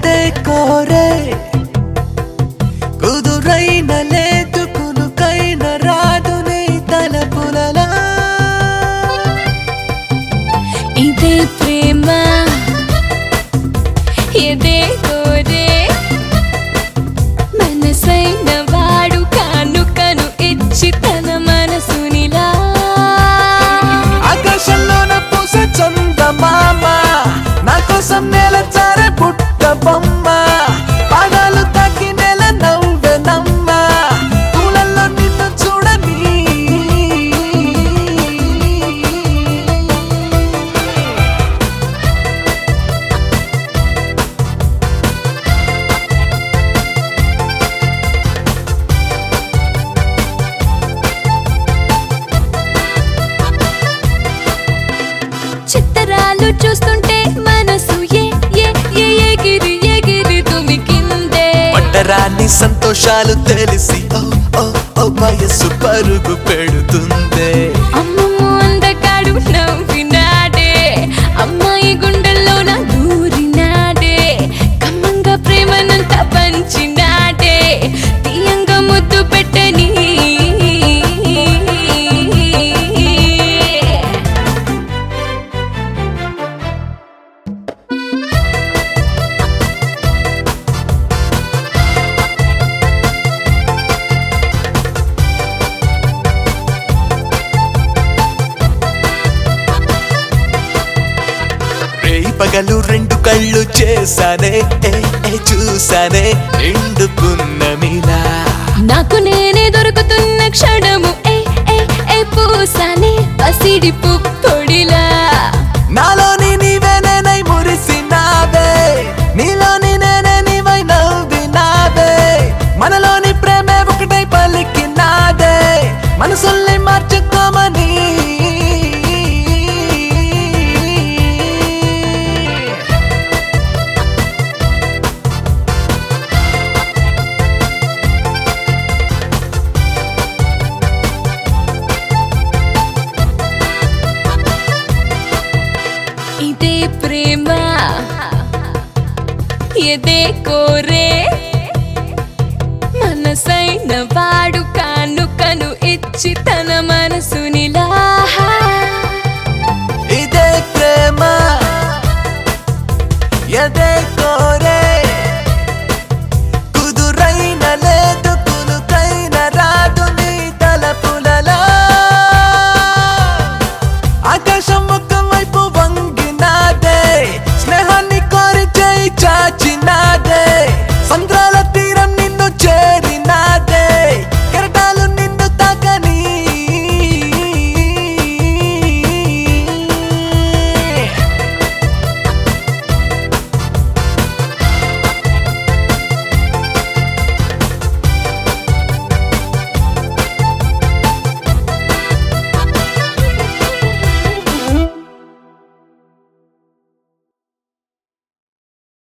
ఎదే కోరే కుదురైన లేదు కునుకైన రాదు నీ తలపులలా ఇదే ప్రేమ ఎదే కోరే మనసైన వాడు కానుకను ఇచ్చి తన మనసునిలా ఆకాశంలోన పూసే చందమామ నా కోసం నేల చారే పుట్ట బొమ్మ పాదాలు తాకి నెల నవ్వెనమ్మ పూలల్లో నిన్ను చూడని చిత్తరాలు చూస్తుంటే మనసు ఎగిరి ఎగిరి తుమికిందే పట్టరాని సంతోషాలు తెలిసి ఓ ఓ ఓ వయస్సు పరుగు పెడుతుందే అమ్మమ్మ అందగాడు నవ్వినాడే అమ్మాయి గుండెల్లో నా దూరినాడే కమ్మంగా ప్రేమనంతా పంచినాడే తీయంగా ముద్దు పెట్టని రేయి పగలు రెండు కళ్ళు చేశానే చూసానే నిండుకున్నమిలా నాకు నేనే దొరుకుతున్న క్షణము పూసానే పసిడి పుప్పొడిలా నాలోని నీవే నేనై మురిసినావే నీలోని నేనే నీవై నవ్వినావే మనలోని ప్రేమే ఒకటై పలికినాదే మనసుల్ని మార్చుకోమని ఇదే ప్రేమ ఎదే కోరే మనసైన వాడు కానుకను ఇచ్చి తన మనసునిలా ఇదే ప్రేమ ఎదే కోరే కుదురైన లేదు కునుకైన రాదు నీ తలపులలో ఆకాశం ఒకవైపు వంగినాదే స్నేహాన్ని కోరి చేయి చాచినాదే సంద్ర